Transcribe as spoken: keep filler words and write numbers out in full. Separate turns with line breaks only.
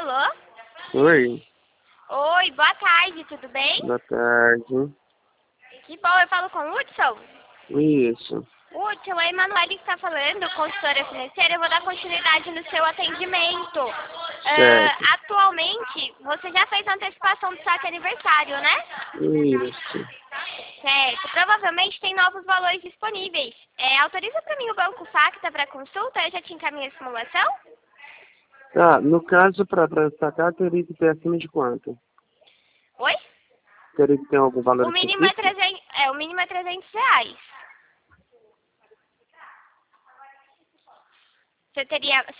Alô?
Oi,
Oi, boa tarde, tudo bem?
boa tarde.
Que bom, eu falo com o Hudson.
Isso,
Hudson, a Emanuele que está falando, consultora financeira, eu vou dar continuidade no seu atendimento.
certo.
Ah, atualmente, você já fez a antecipação do saque aniversário, né?
Isso.
Certo, provavelmente tem novos valores disponíveis. É, autoriza para mim o Banco Facta para consulta? Eu já te encaminhei a simulação?
Tá, no caso, pra, pra sacar, teria que ter acima de quanto?
Oi?
Teria que ter algum valor
O mínimo é
específico?
trezentos, é, o mínimo é trezentos reais. Você teria,